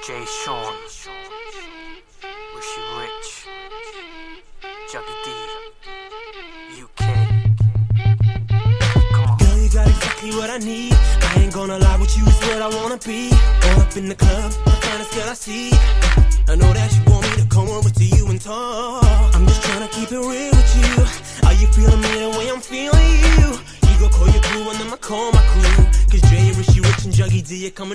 Jay Sean, Rishi Rich, Juggy D, UK. Come on. Girl, you got exactly what I need. I ain't gonna lie, with you is what I wanna be. All up in the club, the finest girl I see. I know that you want me to come over to you and talk. I'm just tryna keep it real with you. Are you feeling me the way I'm feeling you? You go call your crew and then I call my crew. Cause Jay, Rishi Rich and Juggy D are coming